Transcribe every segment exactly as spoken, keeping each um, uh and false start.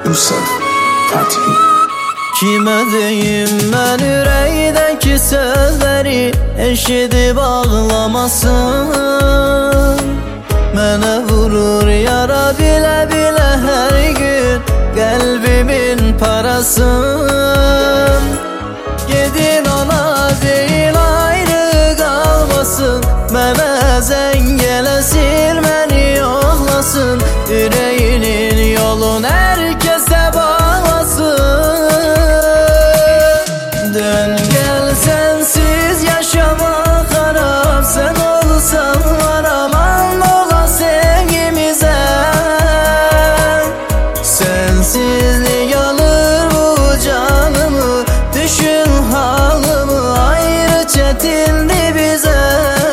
Yusuf Fatih. Kime deyim ben yüreğdeki sözleri, eşidip ağlamasın. Mene vurur yara bile bile her gün, kalbimin parasın. Gidin ona değil ayrı kalmasın, mene zengelesin beni yoklasın. Yüreğinin yolun herkese bağlasın. Dön gel sensiz yaşamak harap, sen olsan var aman ola sevgimize. Sensizlik alır bu canımı, düşün halımı ayrı çetindi bize.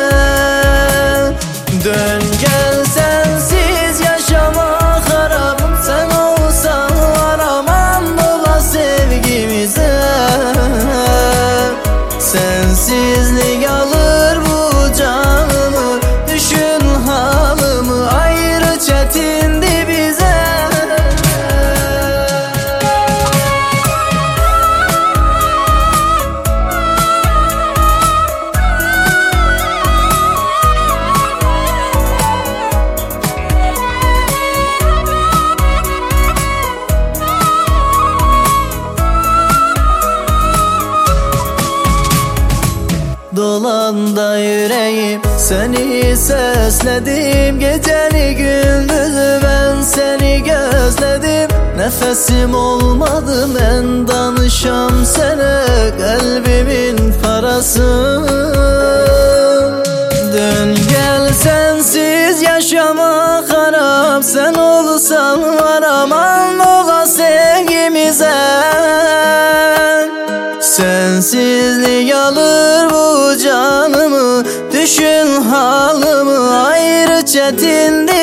Dön gel sensiz yaşamak harap, sen olsan var aman ola sevgimize. Sensizlik alır bu canımı, düşün halımı ayrı çetindi bize. Dolanda yüreğim seni sesledim, geceli gündüzü ben seni gözledim. Nefesim olmadı ben danışam sana, kalbimin parası. Dön gel sensiz yaşamak harap, sen olsan var aman ola sevgimize. Sensizlik alır bu canımı, düşün halımı ayrı çetindi